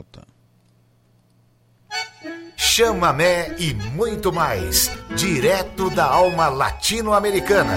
Chamamé e muito mais, direto da alma latino-americana.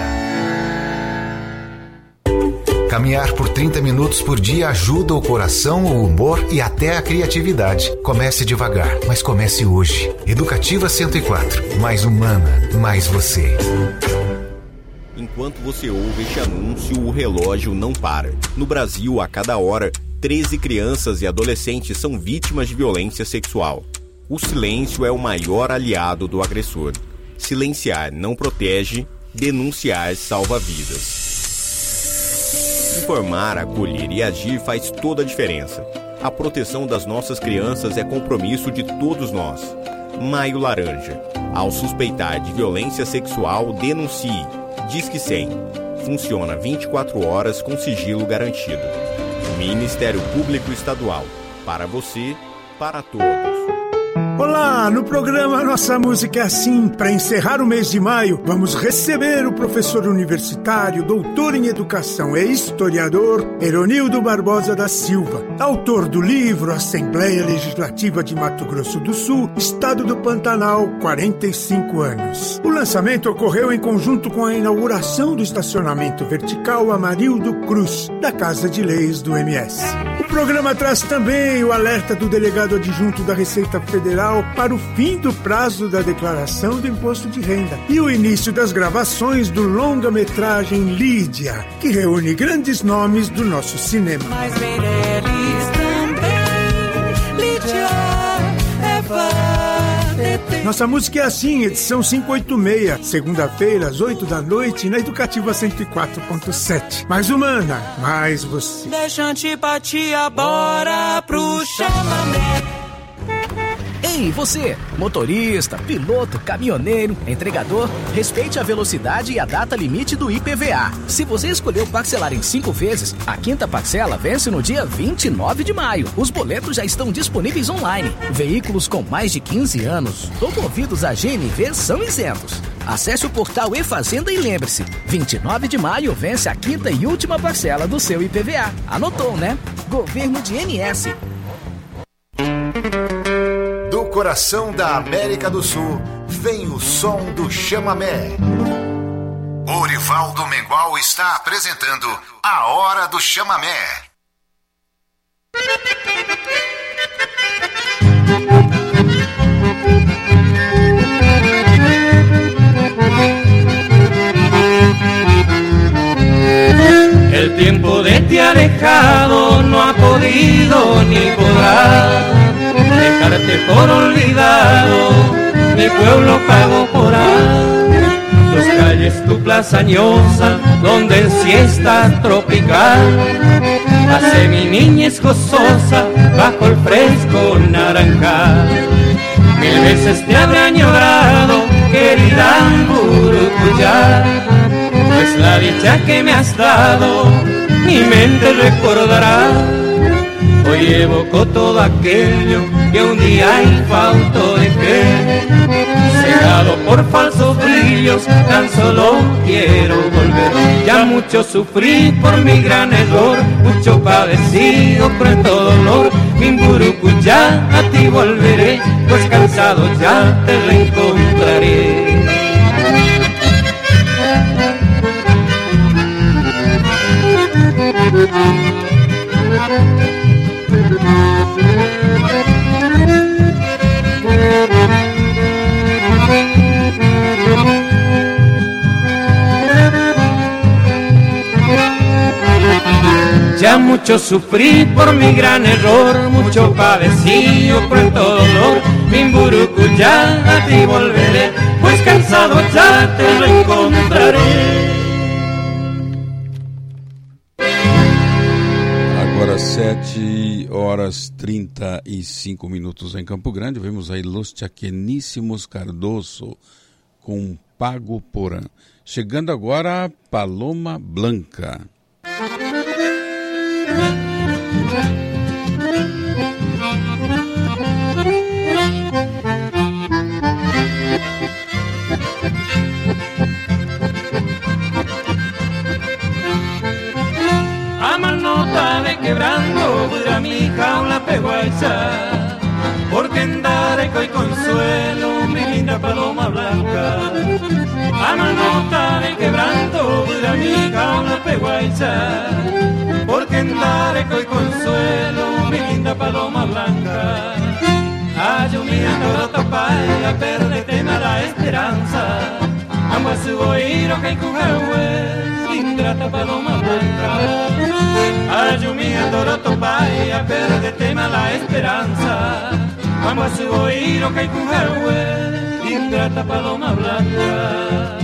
Caminhar por 30 minutos por dia ajuda o coração, o humor e até a criatividade. Comece devagar, mas comece hoje. Educativa 104, mais humana, mais você. Enquanto você ouve este anúncio, o relógio não para. No Brasil, a cada hora, 13 crianças e adolescentes são vítimas de violência sexual. O silêncio é o maior aliado do agressor. Silenciar não protege, denunciar salva vidas. Informar, acolher e agir faz toda a diferença. A proteção das nossas crianças é compromisso de todos nós. Maio Laranja. Ao suspeitar de violência sexual, denuncie. Disque 100. Funciona 24 horas com sigilo garantido. Ministério Público Estadual. Para você, para todos. Olá, no programa Nossa Música é Assim. Para encerrar o mês de maio, vamos receber o professor universitário, doutor em educação e historiador, Eronildo Barbosa da Silva, autor do livro Assembleia Legislativa de Mato Grosso do Sul, Estado do Pantanal, 45 anos. O lançamento ocorreu em conjunto com a inauguração do estacionamento vertical Amarildo Cruz, da Casa de Leis do MS. O programa traz também o alerta do delegado adjunto da Receita Federal para o fim do prazo da declaração do imposto de renda e o início das gravações do longa-metragem Lídia, que reúne grandes nomes do nosso cinema. Mas Meirelles também, Lídia, Nossa Música é Assim, edição 586, segunda-feira, às 8 da noite, na Educativa 104.7. Mais humana, mais você. Deixa antipatia, bora pro chamamé. Ei, você, motorista, piloto, caminhoneiro, entregador, respeite a velocidade e a data limite do IPVA. Se você escolheu parcelar em 5 vezes, a 5ª parcela vence no dia 29 de maio. Os boletos já estão disponíveis online. Veículos com mais de 15 anos ou movidos a GNV são isentos. Acesse o portal eFazenda e lembre-se, 29 de maio vence a 5ª e última parcela do seu IPVA. Anotou, né? Governo de MS. Do coração da América do Sul, vem o som do chamamé. Orivaldo Mengual está apresentando A Hora do Chamamé. El tiempo de te alejado no ha podido ni podrá dejarte por olvidado, mi pueblo pagó por tus calles, tu plaza añosa, donde en siesta tropical hace mi niñez gozosa bajo el fresco naranjal. 1000 veces te habré añorado, querida Mburucuyá, pues la dicha que me has dado mi mente recordará. Hoy evoco todo aquello que un día infausto dejé, cegado por falsos brillos, tan solo quiero volver. Ya mucho sufrí por mi gran error, mucho padecido, cruento dolor. Mi Mburucuyá, a ti volveré, pues cansado ya te reencontraré. Ya mucho sufrí por mi gran error, mucho padecí, cruento dolor. Mi Mburucuyá, a ti volveré, pues cansado ya te reencontraré. Agora 7h35 em Campo Grande. Vemos aí Los Chaqueníssimos Cardoso com Pago Porã. Chegando agora a Paloma Blanca. A manota de quebrando, dura mi jaula peguacha. porque en Dareco y Consuelo, mi linda paloma blanca, a manota de quebranto, dura mi caona peguaicha, porque en Dareco y Consuelo, mi linda paloma blanca, ayumiando la tapaya, perdete la esperanza, ambas subo iro que cujawe, ingrata paloma blanca, ayumiando la tapaya, perdete la esperanza, ambas subo iro que cujawe, ingrata paloma blanca.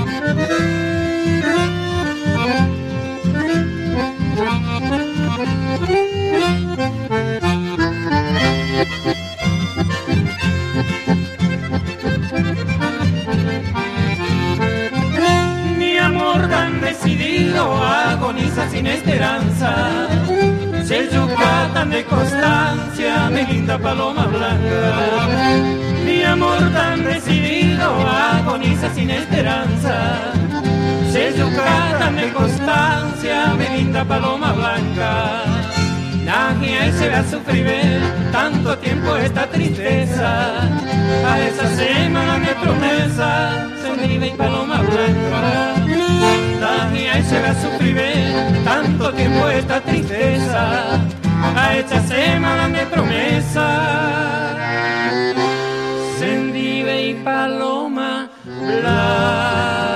Mi amor tan decidido agoniza sin esperanza, se yuca tan de constancia, mi linda paloma blanca. Mi amor tan decidido agoniza sin esperanza, se yuca tan de constancia, mi linda paloma blanca. Nadie se va a sufrir tanto tiempo esta tristeza, a esa semana de promesa, se vive en paloma blanca. Nadie se va a sufrir tanto tiempo esta tristeza, a esa semana de promesa, se vive en paloma blanca.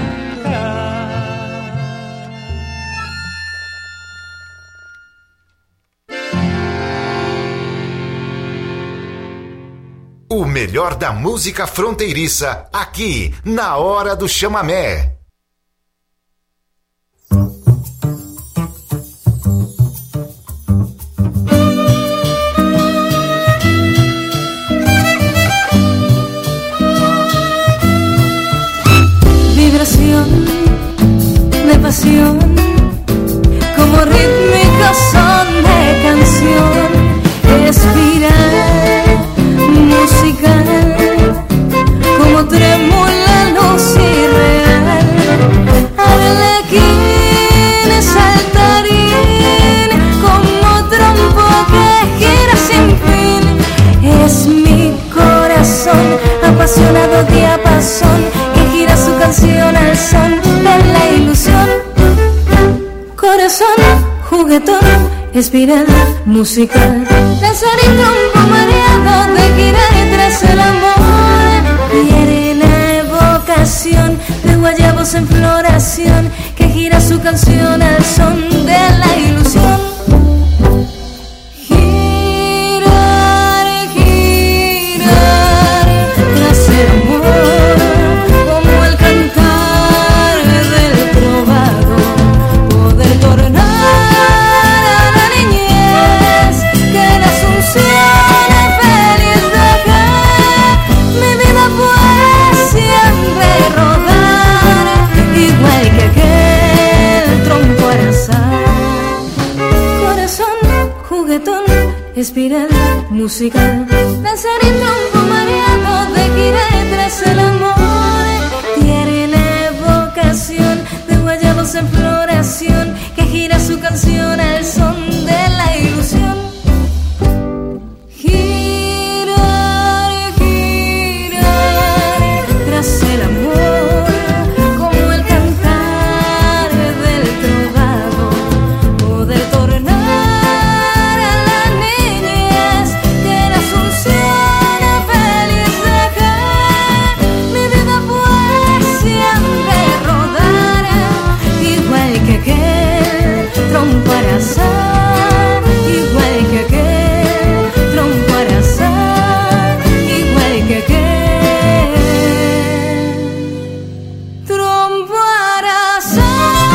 O melhor da música fronteiriça, aqui, na Hora do Chamamé. Vibración de pasión, como rítmicos son de canción, espiral musical, como trémula luz irreal, arlequín, saltarín, como trompo que gira sin fin. Es mi corazón, apasionado diapasón, que gira su canción al son de la ilusión. Corazón, juguetón, espiral musical, danzarín, trompo mareado de girar tras el amor. Quiere la evocación de guayabos en floración, que gira su canción al son de la ilusión. Girar, girar tras el amor, como el cantar del trovador, poder tornar espiral musical, danzarín, trompo mareado de girar tras el amor. Tiene la evocación de guayabos en floración, que gira su canción al son de la ilusión. Girar, girar tras el amor, como el cantar del trovador, poder tornar trompo arasar, igual que aquel, trompo arasar, igual que aquel, trompo arasar.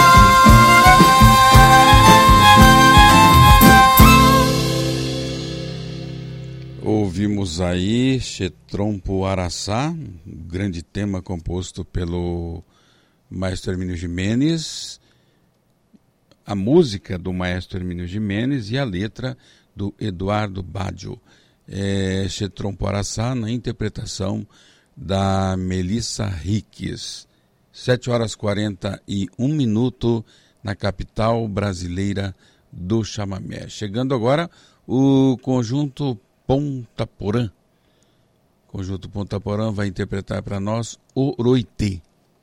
Ouvimos aí Che Trompo Araçá, um grande tema composto pelo maestro Hermínio Giménez, a música do maestro Hermínio Giménez e a letra do Eduardo Baggio. Che Trompo Araçá, na interpretação da Melissa Riques. 7h41 na capital brasileira do chamamé. Chegando agora o conjunto Ponta Porã. Conjunto Ponta Porã vai interpretar para nós Oroitê.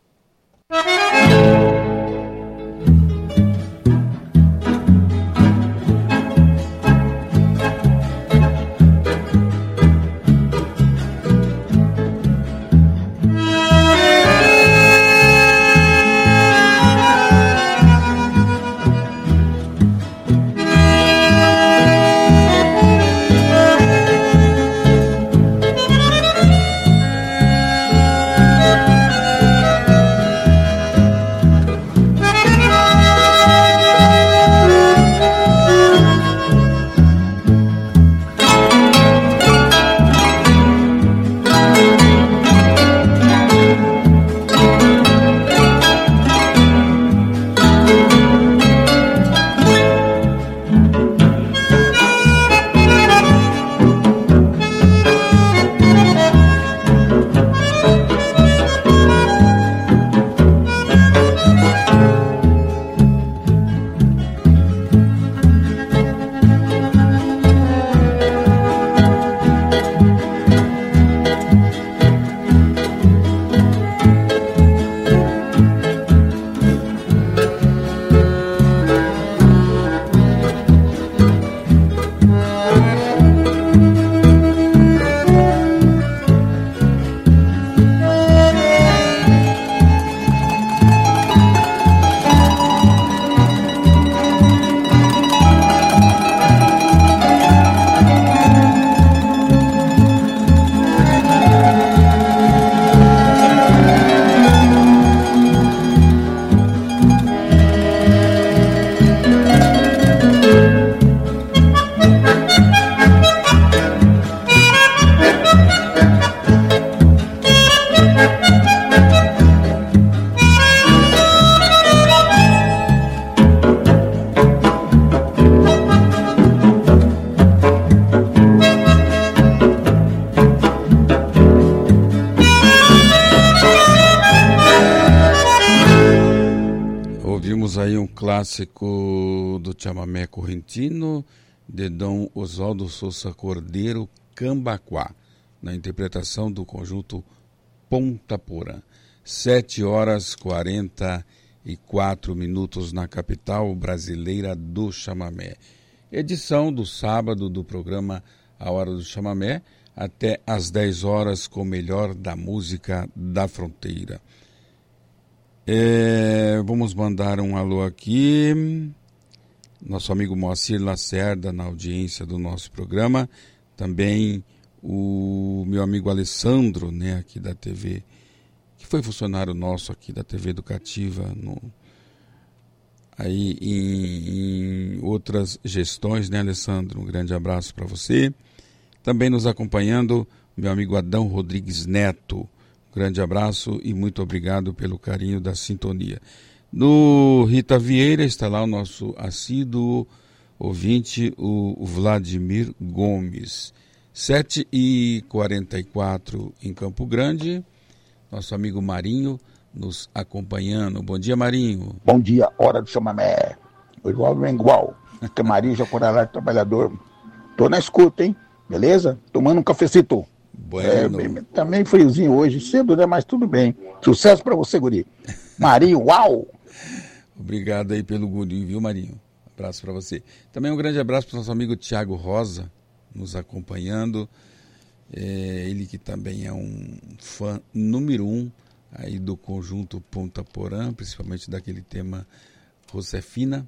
Clássico do chamamé correntino de Dom Oswaldo Sousa Cordeiro, Cambaquá, na interpretação do conjunto Ponta Porã. 7h44 na capital brasileira do chamamé. Edição do sábado do programa A Hora do Chamamé, até às 10 horas com o melhor da música da fronteira. Vamos mandar um alô aqui, nosso amigo Moacir Lacerda na audiência do nosso programa, também o meu amigo Alessandro, né, aqui da TV, que foi funcionário nosso aqui da TV Educativa, aí em outras gestões, né, Alessandro? Um grande abraço para você. Também nos acompanhando, meu amigo Adão Rodrigues Neto. Grande abraço e muito obrigado pelo carinho da sintonia. No Rita Vieira está lá o nosso assíduo ouvinte, o Vladimir Gomes. 7h44 em Campo Grande, nosso amigo Marinho nos acompanhando. Bom dia, Marinho. Bom dia, hora do chamamé. Igual Mengual, que Marinho já corará de trabalhador. Tô na escuta, hein? Beleza? Tomando um cafecito. Bueno. Também friozinho hoje, cedo, né? Mas tudo bem. Sucesso pra você, guri. Marinho, uau! Obrigado aí pelo guri, viu, Marinho? Abraço pra você. Também um grande abraço pro nosso amigo Tiago Rosa, nos acompanhando. Ele que também é um fã número 1 aí do conjunto Ponta Porã, principalmente daquele tema Josefina.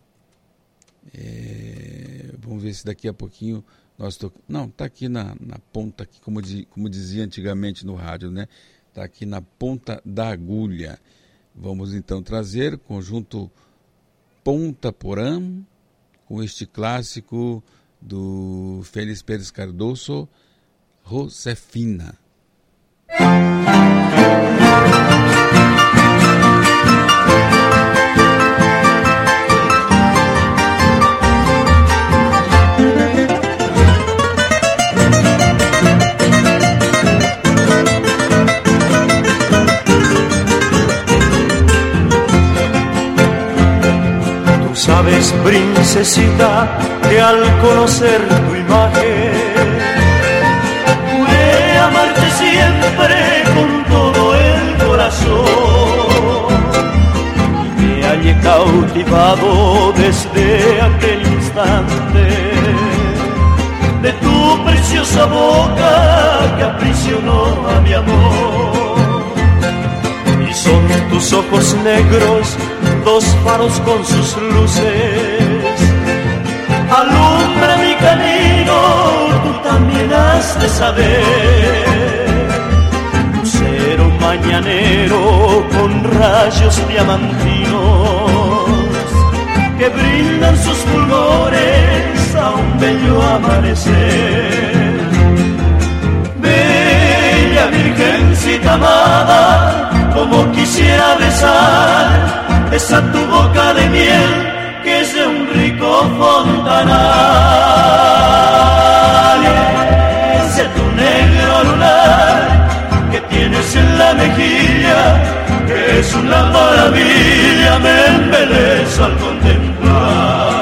Vamos ver se daqui a pouquinho nós não, tá aqui na ponta, aqui, como dizia antigamente no rádio, né? Tá aqui na ponta da agulha. Vamos então trazer conjunto Ponta Porã com este clássico do Félix Pérez Cardoso, Josefina. Sabes, princesita, que al conocer tu imagen cautivado desde aquel instante de tu preciosa boca que aprisionó a mi amor. Y son tus ojos negros, dos faros con sus luces. Alumbra mi camino, tú también has de saber. Lucero mañanero con rayos diamantinos que brindan sus fulgores a un bello amanecer. Bella virgencita amada, como quisiera besar esa tu boca de miel que es de un rico fontanal. Ese tu negro lunar que tienes en la mejilla, que es una maravilla, me embelezo al contemplar.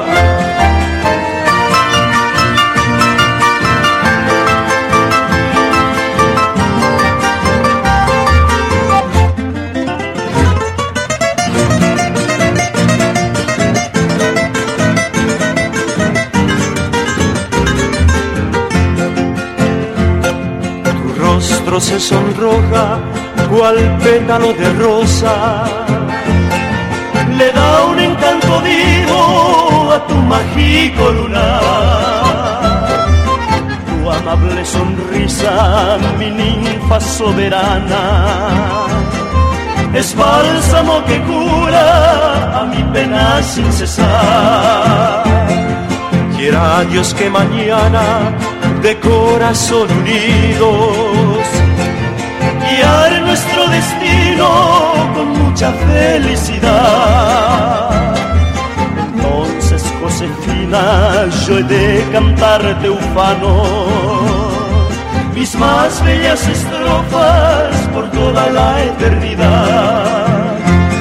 Se sonroja cual pétalo de rosa, le da un encanto vivo a tu mágico lunar. Tu amable sonrisa, mi ninfa soberana, es bálsamo que cura a mi pena sin cesar. Quiera Dios que mañana de corazón unidos guiar nuestro destino con mucha felicidad. Entonces, Josefina, yo he de cantarte ufano mis más bellas estrofas por toda la eternidad.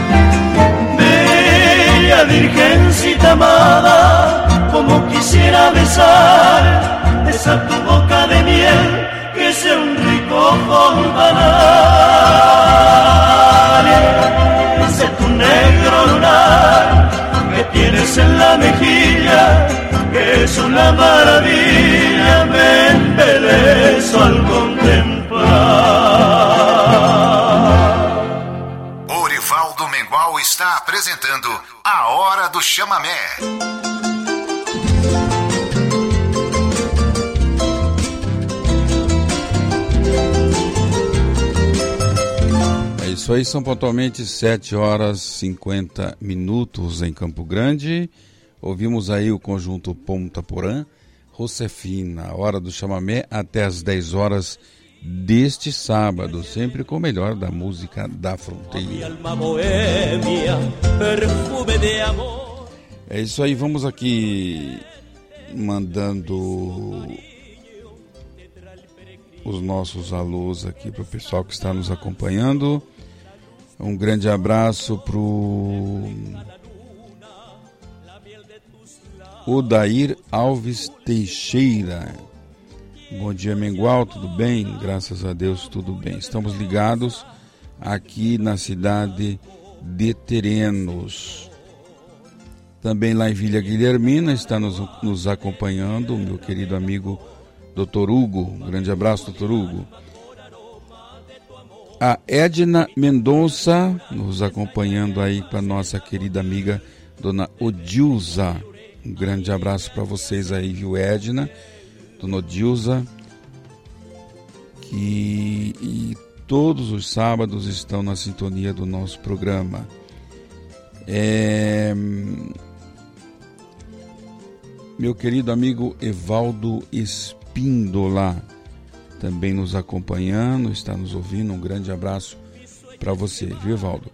Bella virgencita amada, como quisiera besar esa tu boca de miel que es un rico fontanal. Ese tu negro lunar que tienes en la mejilla, que es una maravilla, me embelezo al contemplar. Orivaldo Mengual está apresentando A Hora do Chamamé. Isso aí, são pontualmente 7h50 em Campo Grande. Ouvimos aí o conjunto Ponta Porã, Josefina, a Hora do Chamamé, até as 10 horas deste sábado, sempre com o melhor da música da fronteira. É isso aí, vamos aqui mandando os nossos alôs aqui para o pessoal que está nos acompanhando. Um grande abraço para o Odair Alves Teixeira. Bom dia, Mengual, tudo bem? Graças a Deus, tudo bem. Estamos ligados aqui na cidade de Terenos. Também lá em Vila Guilhermina está nos acompanhando o meu querido amigo Dr. Hugo. Um grande abraço, Dr. Hugo. A Edna Mendonça nos acompanhando aí para nossa querida amiga Dona Odilza. Um grande abraço para vocês aí, viu, Edna? Dona Odilza, que todos os sábados estão na sintonia do nosso programa. Meu querido amigo Evaldo Espíndola também nos acompanhando, está nos ouvindo. Um grande abraço para você, viu, Evaldo?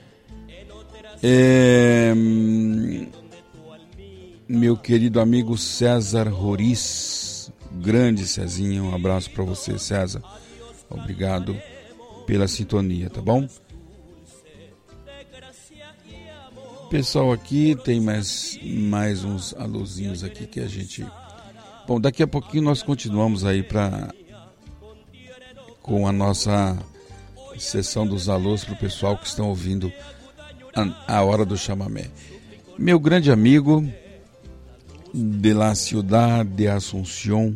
Meu querido amigo César Roriz, grande Cezinha, um abraço para você, César. Obrigado pela sintonia, tá bom? Pessoal, aqui tem mais uns alôzinhos aqui que a gente... Bom, daqui a pouquinho nós continuamos aí com a nossa sessão dos alôs para o pessoal que estão ouvindo a hora do chamamé. Meu grande amigo de la ciudad de Asunción,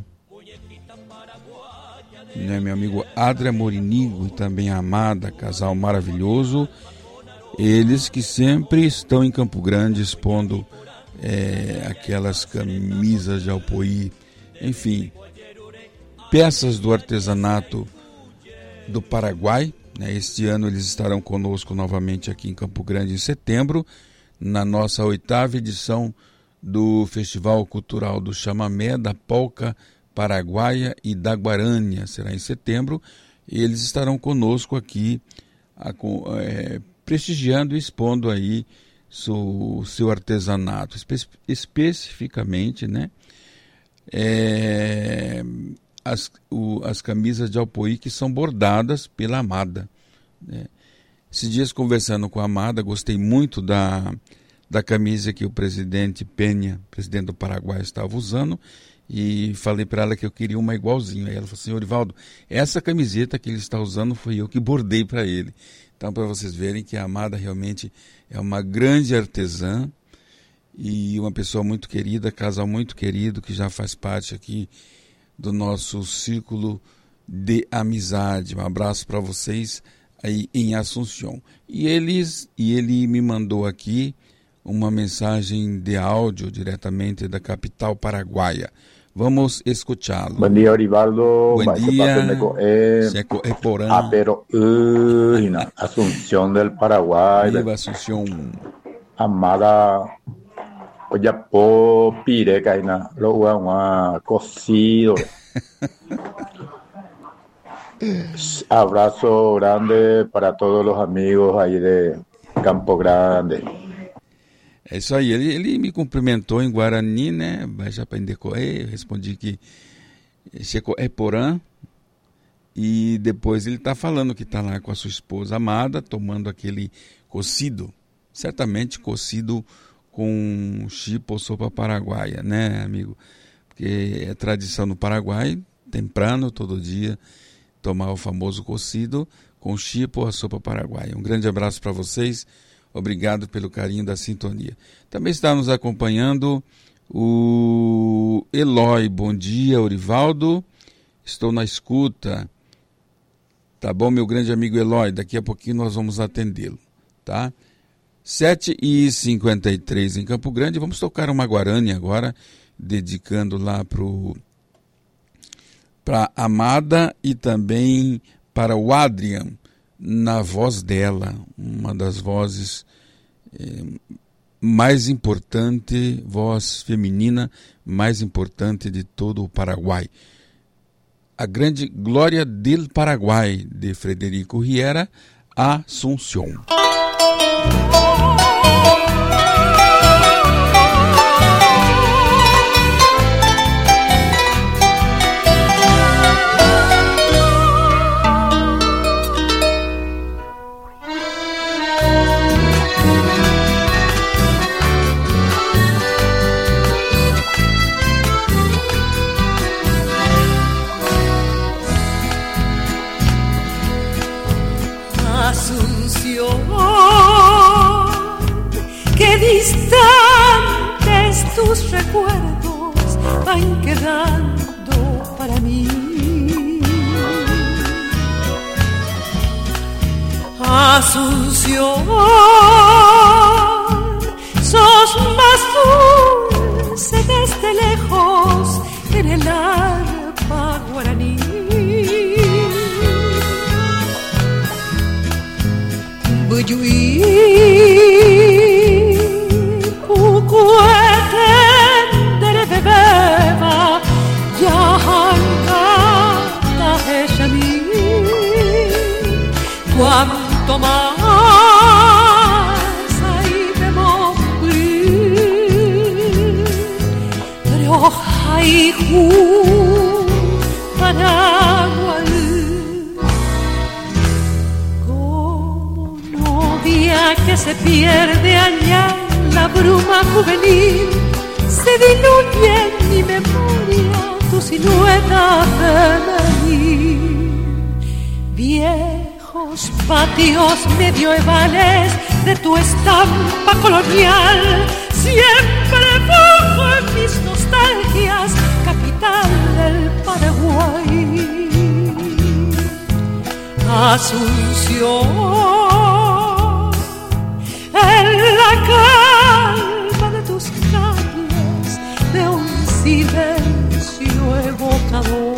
né, meu amigo Adria Morinigo e também a Amada, casal maravilhoso, eles que sempre estão em Campo Grande expondo aquelas camisas de Alpoí, enfim, peças do artesanato do Paraguai, né? Este ano eles estarão conosco novamente aqui em Campo Grande em setembro, na nossa 8ª edição do Festival Cultural do Chamamé, da Polca Paraguaia e da Guarânia. Será em setembro, e eles estarão conosco aqui prestigiando e expondo aí o seu artesanato, especificamente, né? As camisas de Alpoí que são bordadas pela Amada, né? Esses dias, conversando com a Amada, gostei muito da camisa que o presidente Penha, presidente do Paraguai, estava usando, e falei para ela que eu queria uma igualzinha. Aí ela falou assim: Orivaldo, essa camiseta que ele está usando foi eu que bordei para ele. Então, para vocês verem que a Amada realmente é uma grande artesã e uma pessoa muito querida, casal muito querido, que já faz parte aqui do nosso círculo de amizade. Um abraço para vocês aí em Assunção. E ele me mandou aqui uma mensagem de áudio diretamente da capital paraguaia. Vamos escutá-lo. Bom dia, Orivaldo. Bom dia. Seco Eporã. Pero Asunción del Paraguay. Viva Asunción. Amada. Oye, po pireca, lo uan cocido. Abrazo grande para todos los amigos aí de Campo Grande. É isso aí, ele me cumprimentou em Guarani, né? Vai já para Indecoé, eu respondi que é Porã, e depois ele está falando que está lá com a sua esposa Amada, tomando aquele cocido, certamente cocido com chipa ou sopa paraguaia, né, amigo? Porque é tradição no Paraguai, temprano, todo dia, tomar o famoso cocido com chipa ou a sopa paraguaia. Um grande abraço para vocês. Obrigado pelo carinho da sintonia. Também está nos acompanhando o Eloy. Bom dia, Orivaldo. Estou na escuta. Tá bom, meu grande amigo Eloy? Daqui a pouquinho nós vamos atendê-lo, tá? 7h53 em Campo Grande. Vamos tocar uma Guarânia agora, dedicando lá para Amada e também para o Adrian, na voz dela, uma das vozes mais importante, voz feminina mais importante de todo o Paraguai. A grande Glória del Paraguai, de Frederico Riera, Assunción. Qué distantes tus recuerdos van quedando para mí. Asunción, sos más dulce desde lejos en el arpa guaraní. Buyuí, Pucueten de bebeba, Yahancata Heshami. Cuanto más hay de morir, Rioja y Paraguay. Que se pierde allá la bruma juvenil, se diluye en mi memoria tu silueta femenil. Viejos patios medievales de tu estampa colonial. Siempre bajo en mis nostalgias, capital del Paraguay. Asunción, en la calma de tus calles, de un silencio evocador.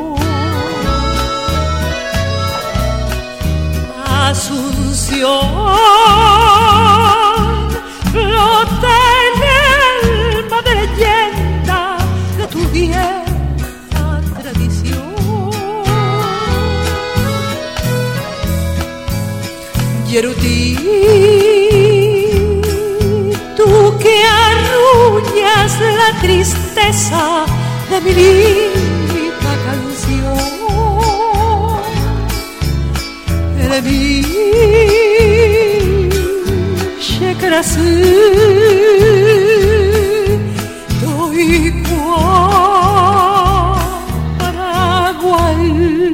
Asunción, flota en el mar de leyenda de tu vieja tradición. Yerutí, tú que arruñas la tristeza de mi linda canción. De mí, şekerası, doy Paraguay.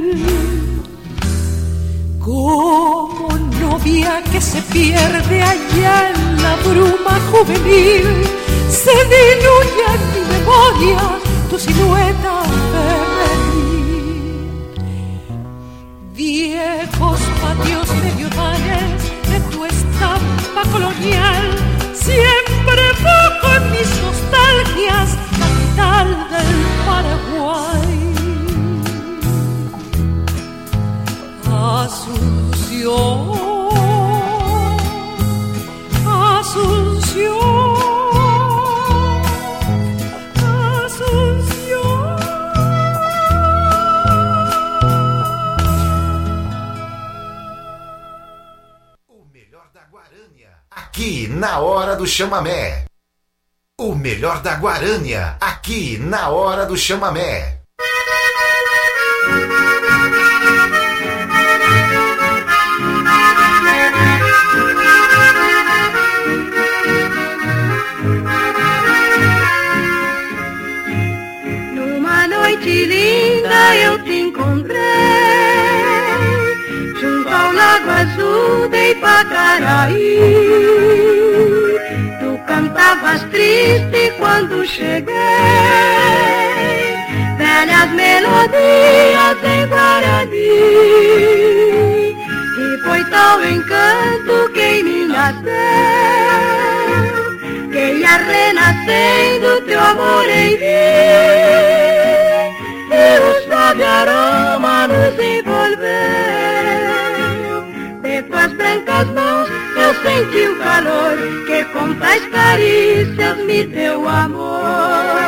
Como novia que se pierde allá en la bruma juvenil, se diluye en mi memoria tu silueta femenil. Viejos patios medievales de tu estampa colonial, siempre bajo en mis nostalgias, capital del Paraguay. Asunción, Asunción. Aqui na Hora do Chamamé. O melhor da Guarânia, aqui na Hora do Chamamé. Numa noite linda eu te encontrei junto ao Lago Azul de Ipacaraí. Tu cantavas triste quando cheguei, velhas melodias em Guarani. E foi tal encanto que em mim nasceu, que ia renascendo teu amor em mim. E o suave aroma nos envolveu, de tuas brancas mãos eu senti o calor que com tais carícias me deu amor.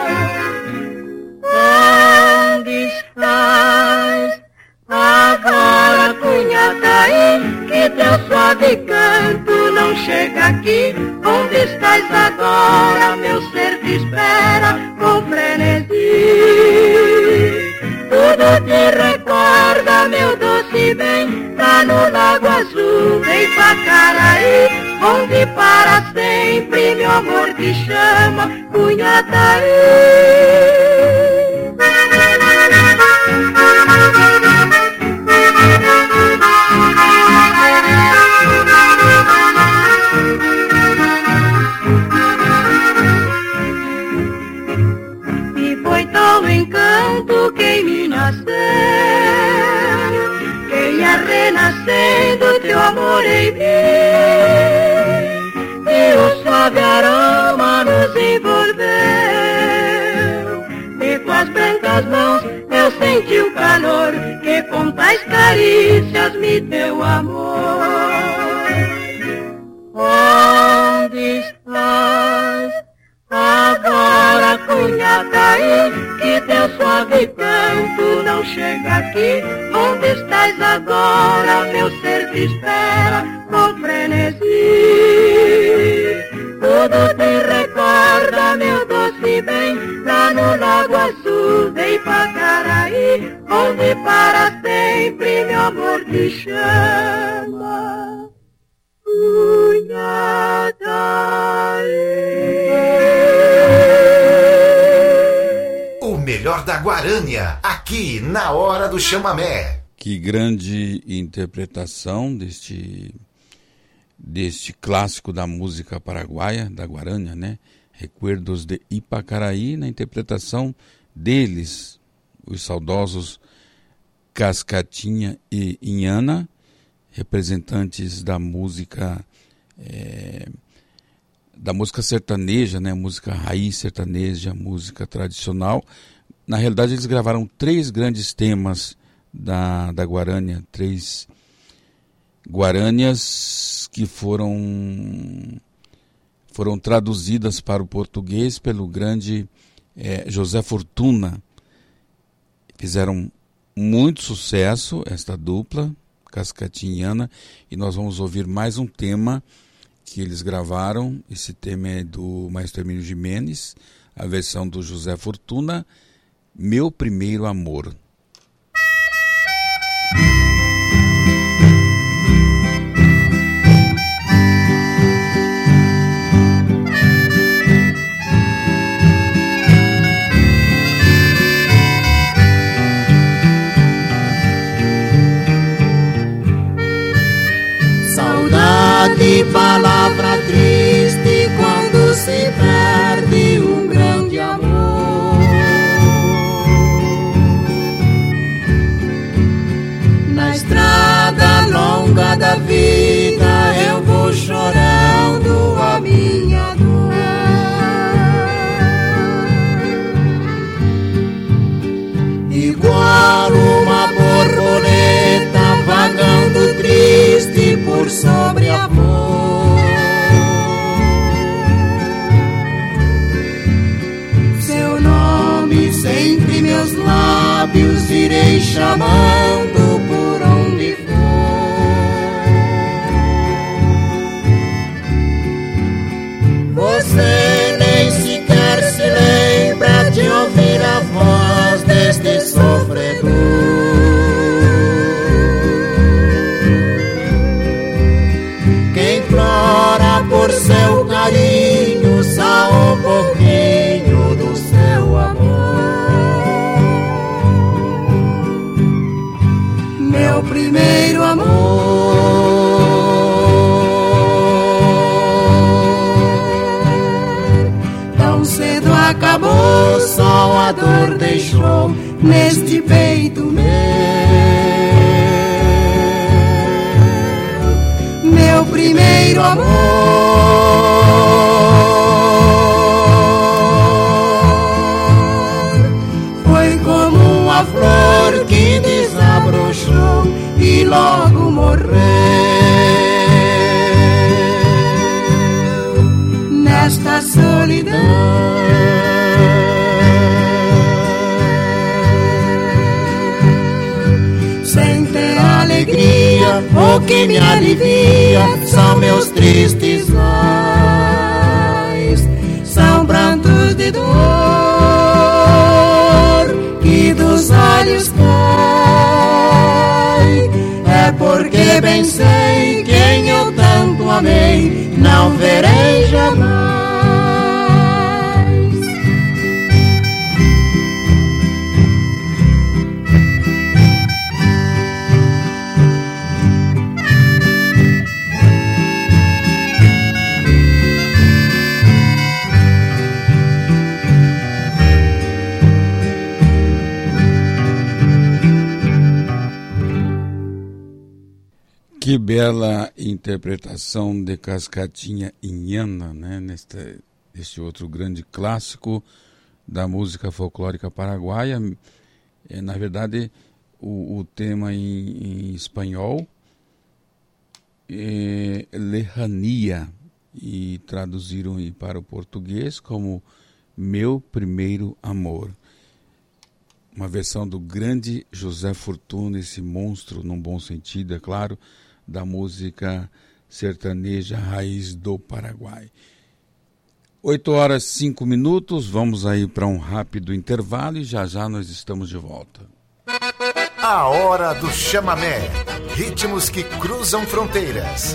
Onde estás agora, Cunhataí? Que teu suave canto não chega aqui. Onde estás agora? Meu ser te espera com frenesi. Tudo te recorda, meu doce bem, lá no Lago Azul de Ipacaraí, onde para sempre meu amor te chama, Cunhataí. E foi tal encanto que em mim nasceu, que ia renascendo teu amor em mim. E o suave aroma nos envolveu, de tuas brancas mãos eu senti o calor que com tais carícias me deu amor. Onde estás agora, Cunhataí? Que teu suave canto não chega aqui. Onde estás agora? Meu ser te espera com frenesi. Tudo te recorda, meu doce bem, lá no Lago Azul de Ipacaraí, onde para sempre meu amor te chama, O melhor da Guarânia, aqui na Hora do Chamamé. Que grande interpretação deste deste clássico da música paraguaia, da Guarânia, né? Recuerdos de Ipacaraí, na interpretação deles, os saudosos Cascatinha e Inhana, representantes da música sertaneja, né? Música raiz sertaneja, música tradicional. Na realidade, eles gravaram 3 grandes temas da Guarânia, 3 guarânias que foram traduzidas para o português pelo grande José Fortuna. Fizeram muito sucesso esta dupla, Cascatinhana, e nós vamos ouvir mais um tema que eles gravaram. Esse tema é do Maestro Hermínio Giménez, a versão do José Fortuna, Meu Primeiro Amor. Saudade, palavra triste quando se perde um grande amor. Na estrada longa da vida eu vou chorando a minha dor. Igual uma borboleta vagando triste por sobre a flor. Seu nome sempre meus lábios irei chamando por onde for. Você nem sequer se lembra de ouvir a voz deste sofredor. Por seu carinho, só um pouquinho do seu amor. Meu primeiro amor. Tão cedo acabou, só a dor deixou neste peito meu. Meu primeiro amor foi como uma flor que desabrochou e logo morreu. Nesta solidão sem ter alegria, o que me alivia são meus tristes ais, são prantos de dor que dos olhos cai. É porque bem sei quem eu tanto amei, não verei jamais. Que bela interpretação de Cascatinha Inhana, né? Neste outro grande clássico da música folclórica paraguaia. Na verdade, o tema em espanhol é Lejania, e traduziram para o português como Meu Primeiro Amor. Uma versão do grande José Fortuna, esse monstro, num bom sentido, é claro, da música sertaneja raiz do Paraguai. 8h05, vamos aí para um rápido intervalo e já já nós estamos de volta. A hora do chamamé, ritmos que cruzam fronteiras.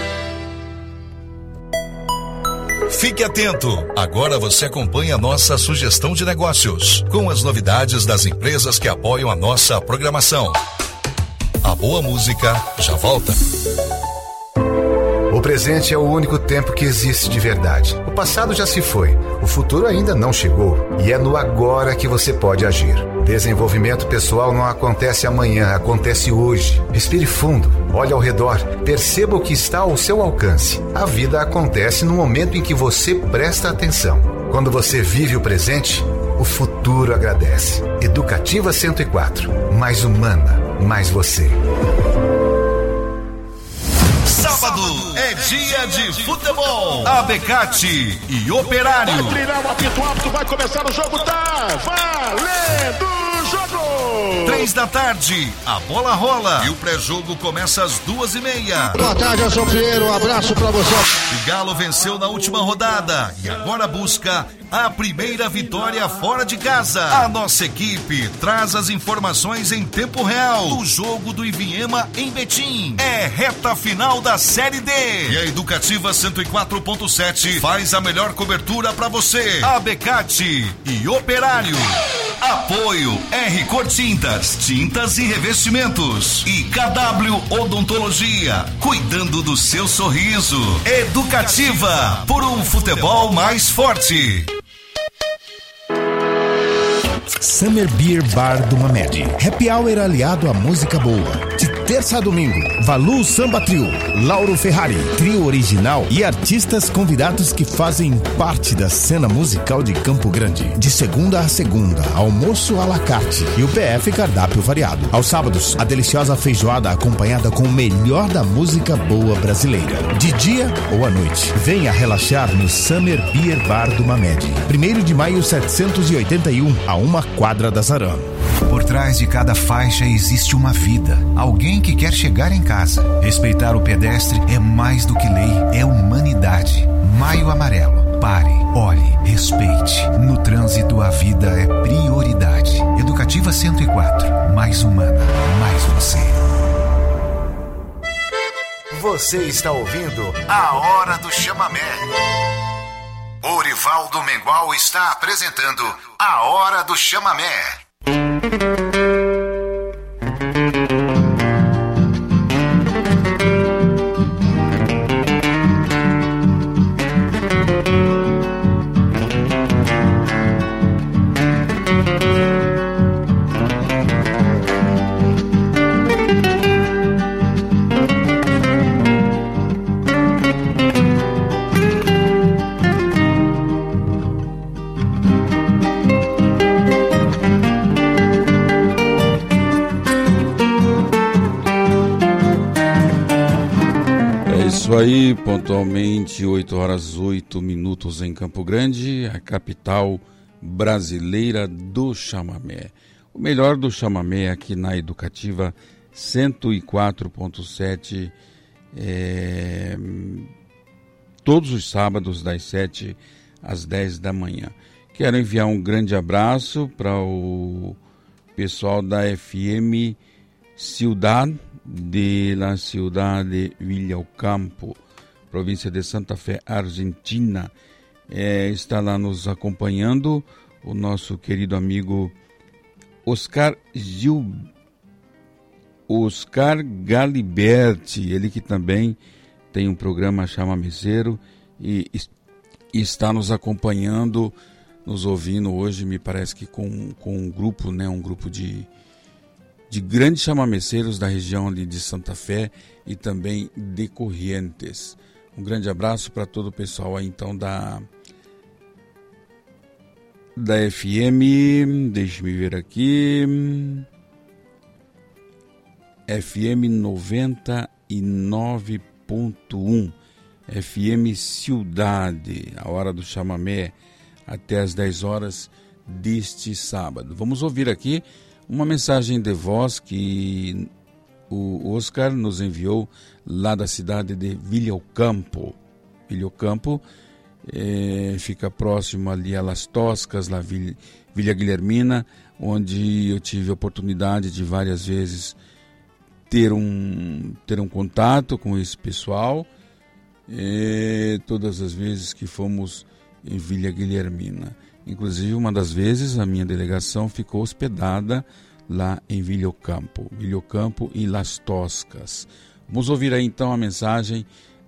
Fique atento, agora você acompanha a nossa sugestão de negócios, com as novidades das empresas que apoiam a nossa programação. A boa música já volta. O presente é o único tempo que existe de verdade. O passado já se foi, o futuro ainda não chegou. E é no agora que você pode agir. Desenvolvimento pessoal não acontece amanhã, acontece hoje. Respire fundo, olhe ao redor, perceba o que está ao seu alcance. A vida acontece no momento em que você presta atenção. Quando você vive o presente, o futuro agradece. Educativa 104. Mais humana, mais você. Sábado é dia de futebol. Abecate e Operário. Vai trilhar o apito alto, vai começar o jogo, tá valendo o jogo! 3 da tarde, a bola rola e o pré-jogo começa às 2:30. Boa tarde, eu sou o Pinheiro, um abraço pra você. O Galo venceu na última rodada e agora busca a primeira vitória fora de casa. A nossa equipe traz as informações em tempo real do jogo do Ivinhema em Betim. É reta final da Série D. E a Educativa 104.7 faz a melhor cobertura para você. Abecate e Operário. Apoio R Cor Tintas, tintas e revestimentos. E KW Odontologia, cuidando do seu sorriso. Educativa, por um futebol mais forte. Summer Beer Bar do Mamed. Happy Hour aliado à música boa. De terça a domingo, Valu Samba Trio, Lauro Ferrari, trio original e artistas convidados que fazem parte da cena musical de Campo Grande. De segunda a segunda, almoço à la carte e o PF cardápio variado. Aos sábados, a deliciosa feijoada acompanhada com o melhor da música boa brasileira. De dia ou à noite, venha relaxar no Summer Beer Bar do Mamed. 1º de maio 781, a 1 quadra da Zaran. Por trás de cada faixa existe uma vida. Alguém que quer chegar em casa. Respeitar o pedestre é mais do que lei, é humanidade. Maio Amarelo. Pare, olhe, respeite. No trânsito, a vida é prioridade. Educativa 104. Mais humana, mais você. Você está ouvindo A Hora do Chamamé. Orivaldo Mengual está apresentando A Hora do Chamamé. Isso aí, pontualmente 8h08 em Campo Grande, a capital brasileira do chamamé. O melhor do chamamé aqui na Educativa 104.7, todos os sábados das 7 às 10 da manhã. Quero enviar um grande abraço para o pessoal da FM Ciudad de la Ciudad de Villocampo, província de Santa Fé, Argentina. Está lá nos acompanhando o nosso querido amigo Oscar Galiberti, ele que também tem um programa chamameceiro e está nos acompanhando, nos ouvindo hoje, me parece que com um grupo, né, um grupo de grandes chamameceiros da região ali de Santa Fé e também de Corrientes. Um grande abraço para todo o pessoal aí, então, da FM, deixe-me ver aqui, FM 99.1, FM Ciudade, a hora do chamamé, até às 10 horas deste sábado. Vamos ouvir aqui uma mensagem de voz que o Oscar nos enviou lá da cidade de Villocampo. Villocampo fica próximo ali a Las Toscas, lá Vila Guilhermina, onde eu tive a oportunidade de várias vezes ter um contato com esse pessoal. Todas as vezes que fomos em Vila Guilhermina. Inclusive, uma das vezes a minha delegação ficou hospedada lá em Villocampo e Las Toscas. Vamos ouvir aí então a mensagem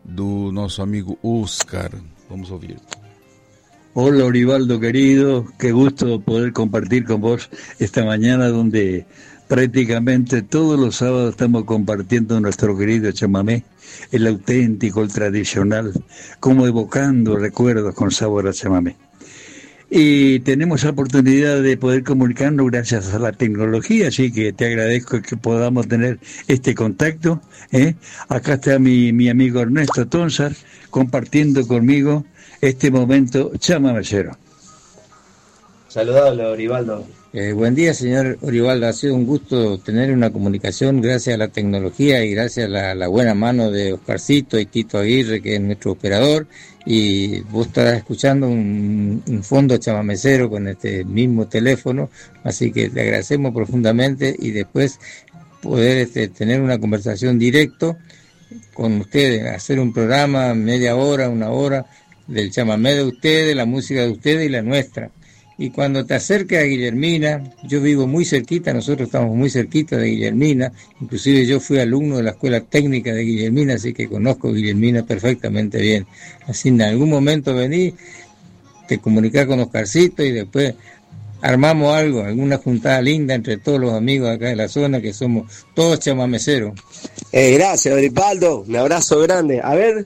do nosso amigo Oscar. Vamos ouvir. Hola Orivaldo querido, qué gusto poder compartir con vos esta mañana donde prácticamente todos los sábados estamos compartiendo nuestro querido chamamé, el auténtico, el tradicional, como evocando recuerdos con sabor a chamamé. Y tenemos la oportunidad de poder comunicarnos gracias a la tecnología, así que te agradezco que podamos tener este contacto. Acá está mi amigo Ernesto Tonzar compartiendo conmigo este momento chamamecero. Saludable, Orivaldo. Buen día, señor Orivaldo. Ha sido un gusto tener una comunicación gracias a la tecnología y gracias a la buena mano de Oscarcito y Tito Aguirre, que es nuestro operador. Y vos estarás escuchando un fondo chamamecero con este mismo teléfono. Así que le agradecemos profundamente y después poder tener una conversación directo con ustedes, hacer un programa, media hora, una hora, del chamamé de ustedes, la música de ustedes y la nuestra. Y cuando te acerques a Guillermina, yo vivo muy cerquita, nosotros estamos muy cerquita de Guillermina, inclusive yo fui alumno de la Escuela Técnica de Guillermina, así que conozco Guillermina perfectamente bien. Así en algún momento vení, te comunicás con Oscarcito y después armamos algo, alguna juntada linda entre todos los amigos acá de la zona, que somos todos chamameceros. Gracias, Orivaldo, un abrazo grande. A ver...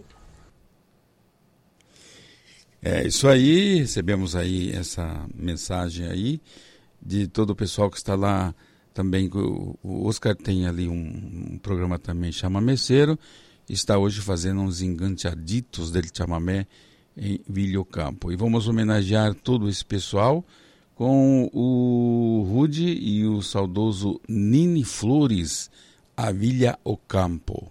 É isso aí, recebemos aí essa mensagem aí de todo o pessoal que está lá também. O Oscar tem ali um programa também chamameceiro, está hoje fazendo uns enganchaditos del chamamé em Vilhocampo. E vamos homenagear todo esse pessoal com o Rude e o saudoso Nini Flores, a Vilha Ocampo.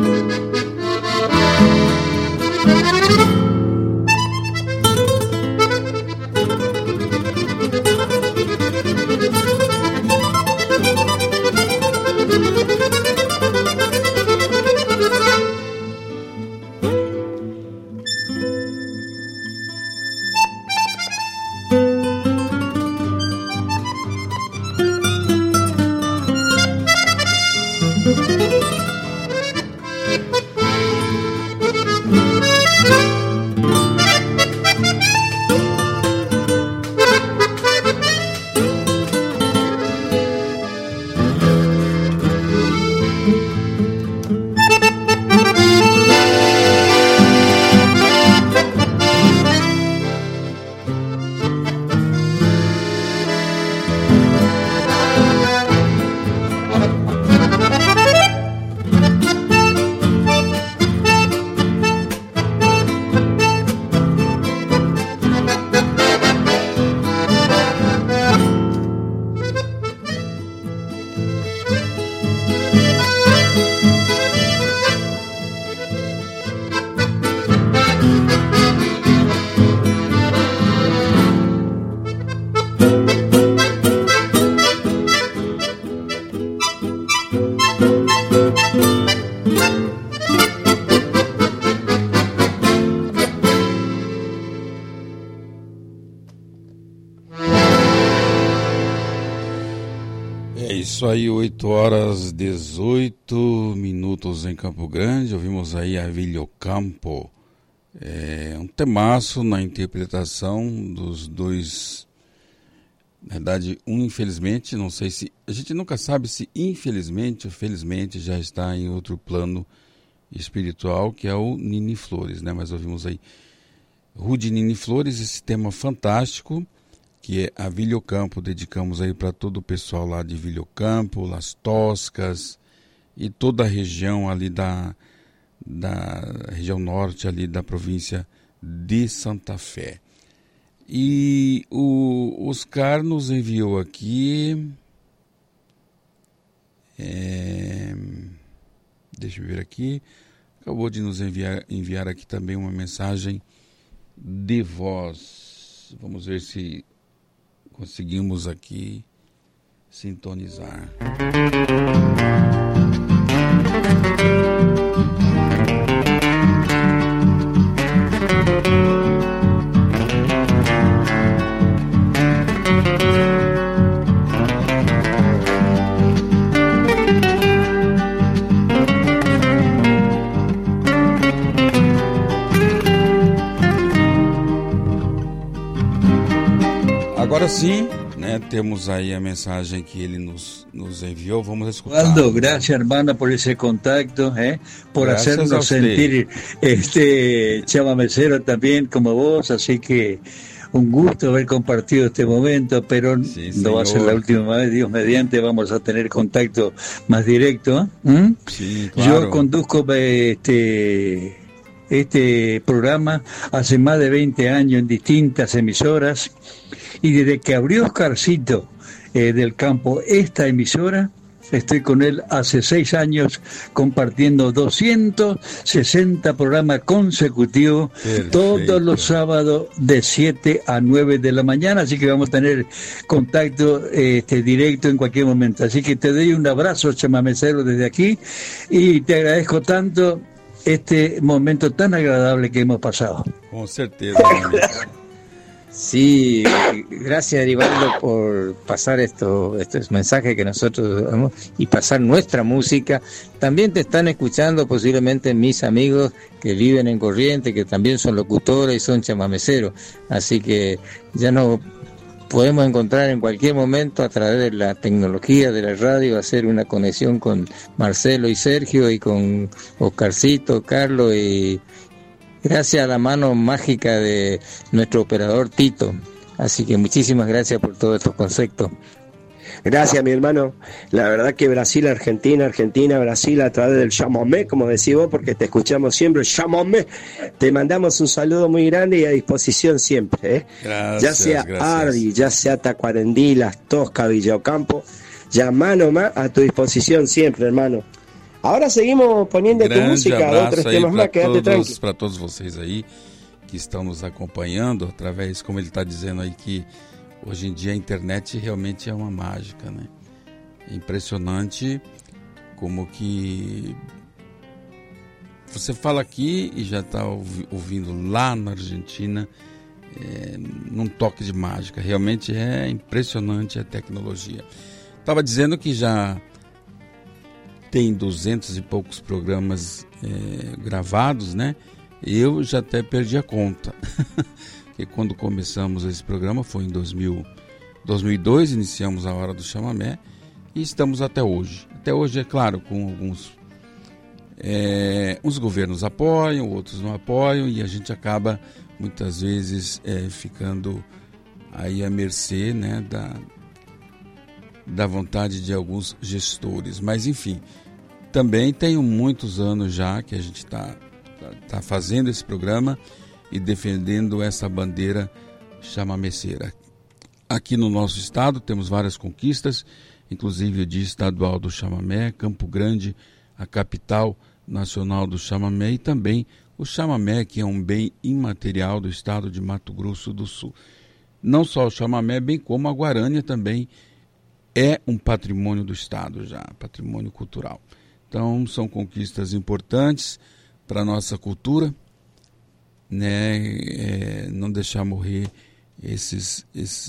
Isso aí, 8h18 em Campo Grande. Ouvimos aí a Vilhocampo. Um temaço na interpretação dos dois. Na verdade, infelizmente, não sei se... A gente nunca sabe se infelizmente ou felizmente já está em outro plano espiritual, que é o Nini Flores, né? Mas ouvimos aí Rude Nini Flores, esse tema fantástico, que é a Vilhocampo. Dedicamos aí para todo o pessoal lá de Vilhocampo, Las Toscas e toda a região ali da região norte ali da província de Santa Fé. E o Oscar nos enviou aqui, deixa eu ver aqui, acabou de nos enviar aqui também uma mensagem de voz. Vamos ver se conseguimos aqui sintonizar. Agora sim, né, temos aí a mensagem que ele nos enviou, vamos escutar. Osvaldo, gracias hermana por ese contacto, por Gracias hacernos sentir chamamecero también como vos, así que un gusto haber compartido este momento, pero sí, no va a ser la última vez, Dios mediante, vamos a tener contacto más directo. Sí, claro. Yo conduzco este programa hace más de 20 años en distintas emisoras, y desde que abrió Oscarcito del Campo esta emisora, estoy con él hace 6 años compartiendo 260 programas consecutivos. Perfecto. Todos los sábados de 7 a 9 de la mañana, así que vamos a tener contacto directo en cualquier momento. Así que te doy un abrazo, chamamecero, desde aquí, y te agradezco tanto este momento tan agradable que hemos pasado. Con certeza. Sí, gracias Aribaldo por pasar estos mensajes que nosotros damos y pasar nuestra música. También te están escuchando posiblemente mis amigos que viven en Corrientes, que también son locutores y son chamameceros, así que ya nos podemos encontrar en cualquier momento a través de la tecnología de la radio, hacer una conexión con Marcelo y Sergio y con Oscarcito, Carlos, y gracias a la mano mágica de nuestro operador Tito. Así que muchísimas gracias por todos estos conceptos. Gracias, mi hermano. La verdad que Brasil, Argentina, Brasil, a través del chamamé, como decís vos, porque te escuchamos siempre, chamamé. Te mandamos un saludo muy grande y a disposición siempre, Gracias, ya sea Ardi, ya sea Tacuarembó, Las Toscas, Vilhocampo, llamá nomás, a tu disposición siempre, hermano. Ahora seguimos poniendo tu música, outros temas mais, quédate tranquilo. Para todos vocês aí que estão nos acompanhando, através, como ele está dizendo aí, que hoje em dia a internet realmente é uma mágica, né? É impressionante como que você fala aqui e já está ouvindo lá na Argentina, num toque de mágica. Realmente é impressionante a tecnologia. Estava dizendo que já tem 200 e poucos programas gravados, né? Eu já até perdi a conta. Porque quando começamos esse programa foi em 2002, iniciamos a Hora do Chamamé e estamos até hoje. Até hoje, é claro, com alguns... uns governos apoiam, outros não apoiam e a gente acaba muitas vezes ficando aí à mercê, né, da vontade de alguns gestores. Mas enfim, também tenho muitos anos já que a gente está fazendo esse programa e defendendo essa bandeira chamameceira. Aqui no nosso estado temos várias conquistas, inclusive o Dia Estadual do Chamamé, Campo Grande, a capital nacional do chamamé, e também o chamamé, que é um bem imaterial do estado de Mato Grosso do Sul. Não só o chamamé, bem como a guarânia também é um patrimônio do estado já, patrimônio cultural. Então são conquistas importantes para a nossa cultura, né? Não deixar morrer esses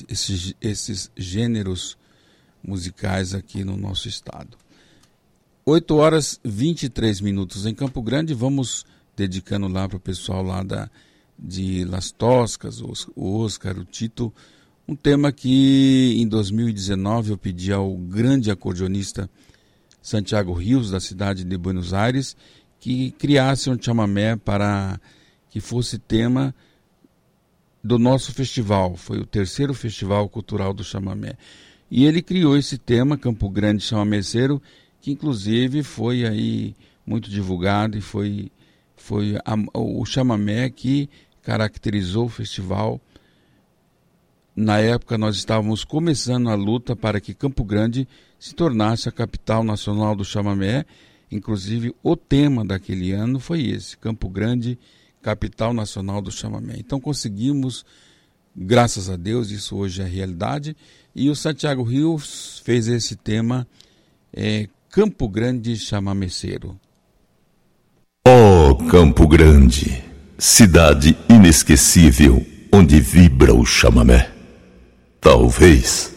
gêneros musicais aqui no nosso estado. 8 horas 23 minutos em Campo Grande. Vamos dedicando lá para o pessoal lá de Las Toscas, o Oscar, o Tito, um tema que em 2019 eu pedi ao grande acordeonista Santiago Rios, da cidade de Buenos Aires, que criasse um chamamé para que fosse tema do nosso festival. Foi o 3º Festival Cultural do Chamamé. E ele criou esse tema, Campo Grande Chamameceiro, que inclusive foi aí muito divulgado e foi o chamamé que caracterizou o festival. Na época nós estávamos começando a luta para que Campo Grande se tornasse a capital nacional do chamamé. Inclusive o tema daquele ano foi esse, Campo Grande, capital nacional do chamamé. Então conseguimos, graças a Deus, isso hoje é realidade. E o Santiago Rios fez esse tema, Campo Grande Chamameceiro. Oh, Campo Grande, cidade inesquecível onde vibra o chamamé. Talvez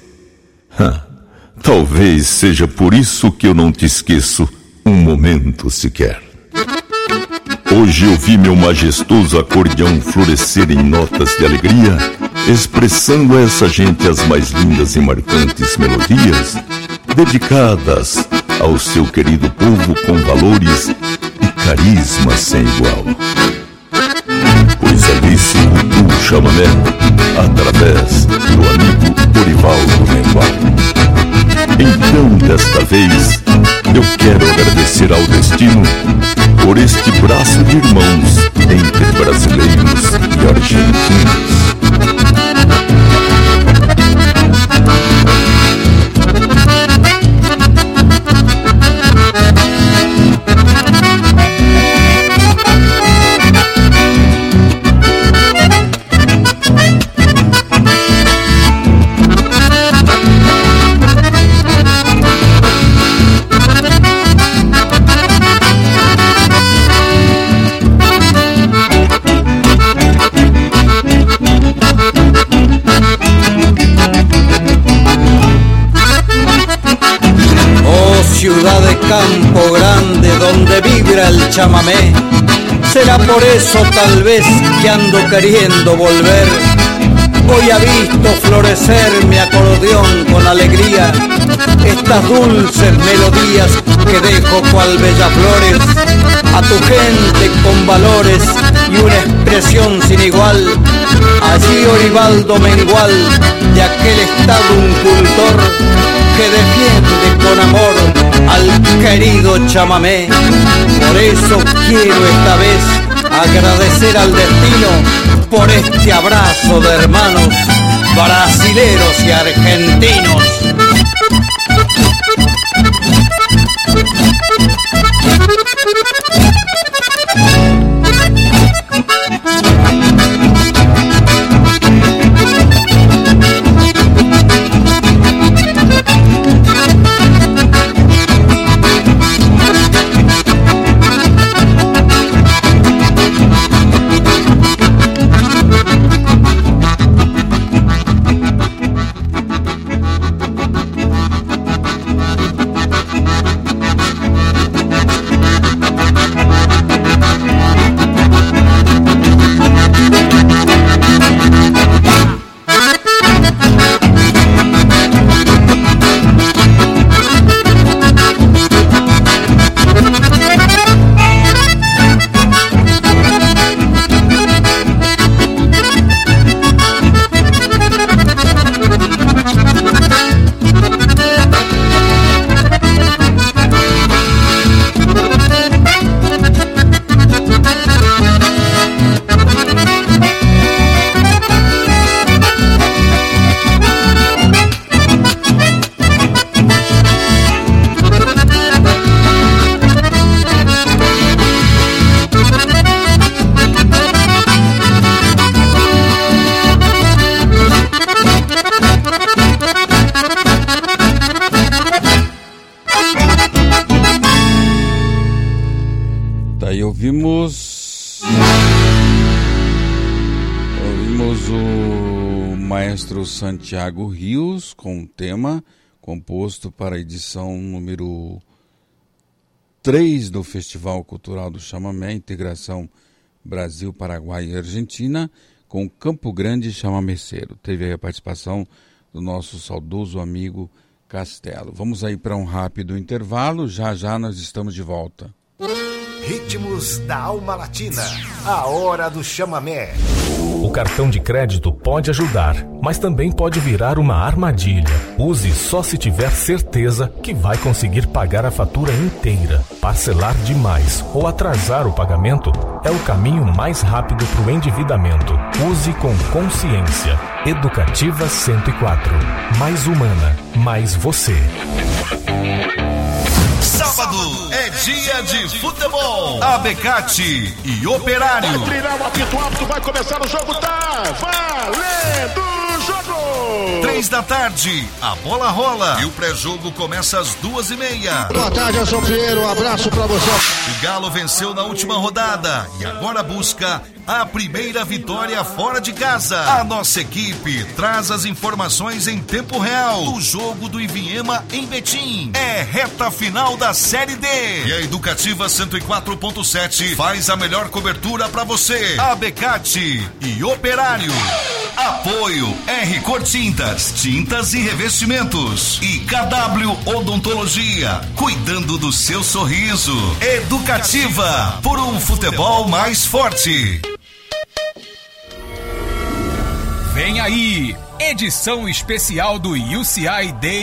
seja por isso que eu não te esqueço um momento sequer. Hoje eu vi meu majestoso acordeão florescer em notas de alegria, expressando a essa gente as mais lindas e marcantes melodias, dedicadas ao seu querido povo com valores e carisma sem igual. Pois ali se cultua o chamamé através do amigo Orivaldo Mengual. Então, desta vez, eu quero agradecer ao destino por este braço de irmãos entre brasileiros e argentinos. Ciudad de Campo Grande donde vibra el chamamé. Será por eso tal vez que ando queriendo volver. Hoy ha visto florecer mi acordeón con alegría, estas dulces melodías que dejo cual bellas flores a tu gente con valores y una expresión sin igual. Allí Orivaldo Mengual, de aquel estado un cultor que defiende con amor al querido chamamé. Por eso quiero esta vez agradecer al destino por este abrazo de hermanos brasileros y argentinos. Ouvimos o maestro Santiago Rios com um tema composto para a edição número 3 do Festival Cultural do Chamamé, Integração Brasil, Paraguai e Argentina, com Campo Grande Chamameceiro. Teve aí a participação do nosso saudoso amigo Castelo. Vamos aí para um rápido intervalo, já já nós estamos de volta. Ritmos da Alma Latina, a hora do chamamé. O cartão de crédito pode ajudar, mas também pode virar uma armadilha. Use só se tiver certeza que vai conseguir pagar a fatura inteira. Parcelar demais ou atrasar o pagamento é o caminho mais rápido para o endividamento. Use com consciência. Educativa 104. Mais humana, mais você. Sábado é dia de futebol. Abecate e Operário. Vai treinar o apito alto, vai começar o jogo, tá valendo o jogo. 3 da tarde, a bola rola e o pré-jogo começa às 2:30. Boa tarde, eu sou o Pinheiro, um abraço pra você. O Galo venceu na última rodada e agora busca a primeira vitória fora de casa. A nossa equipe traz as informações em tempo real do jogo do Ivinhema em Betim. É reta final da Série D. E a Educativa 104.7 faz a melhor cobertura para você. Abecate e Operário. Apoio R Cor Tintas, tintas e revestimentos. E KW Odontologia, cuidando do seu sorriso. Educativa, por um futebol mais forte. Vem aí, edição especial do UCI Day